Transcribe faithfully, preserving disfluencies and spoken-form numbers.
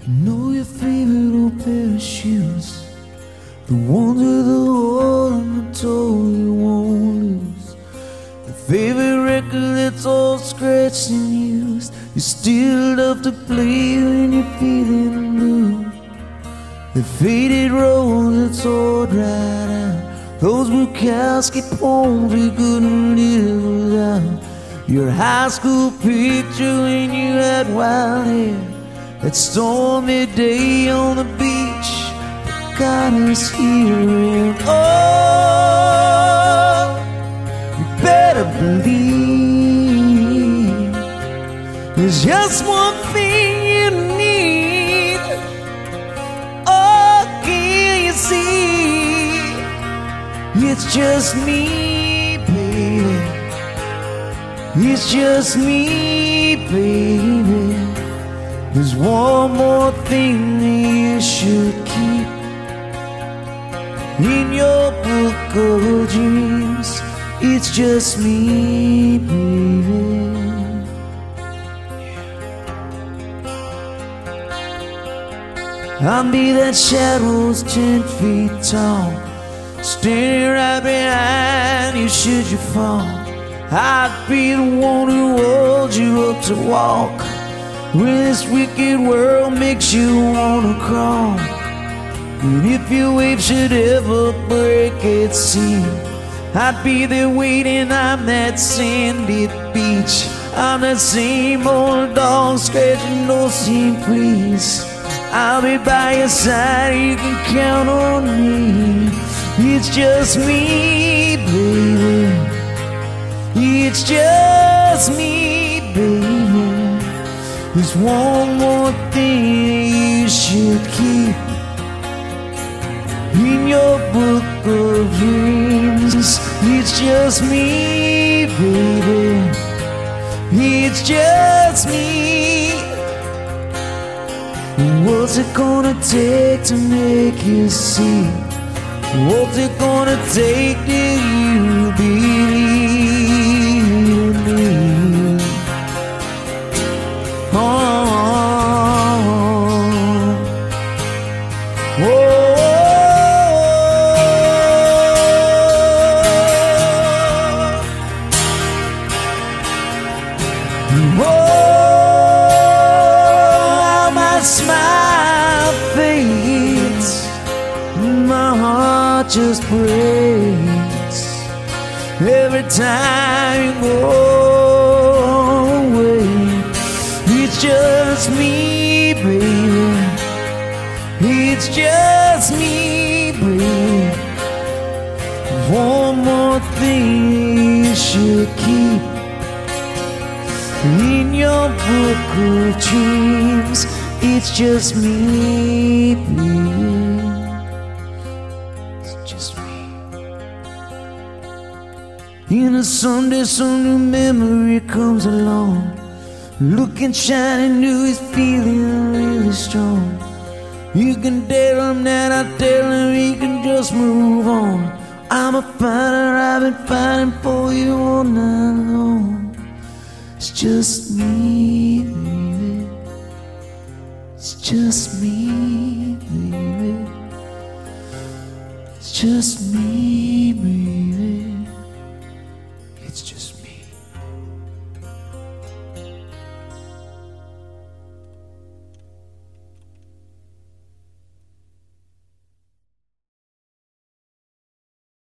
Know your favorite old pair of shoes, the ones with the hole in the toe you won't lose. The favorite record that's all scratched and used, you still love to play when you're feeling blue. The faded rose that's all dried out, those Bukowski poems we couldn't live without. Your high school picture when you had wild hair, that stormy day on the beach that got us here. And oh, you better believe there's just one thing you need. Oh, can you see? It's just me, baby. It's just me, baby. There's one more thing that you should keep in your book of dreams. It's just me, baby. I'll be that shadow's ten feet tall, standing right behind you should you fall. I'd be the one who holds you up to walk when this wicked world makes you wanna crawl. And if your wave should ever break at sea, I'd be there waiting on that sandy beach. I'm that same old dog scratching those same fleas. I'll be by your side, you can count on me. It's just me, baby. It's just me, baby. There's one more thing you should keep in your book of dreams. It's just me, baby. It's just me. What's it gonna take to make you see? What's it gonna take till you believe in me? Oh, oh, oh, oh, my smile fades, my heart just breaks every time you go away. It's just me, baby. It's just me, baby. One more thing you should keep in your book of dreams. It's just me, baby. It's just me. In a Sunday, some new memory comes along, looking shiny new, is feeling really strong. You can tell him that I tell him he can just move on. I'm a fighter, I've been fighting for you all night long. It's just me, baby. It's just me, baby. It's just me.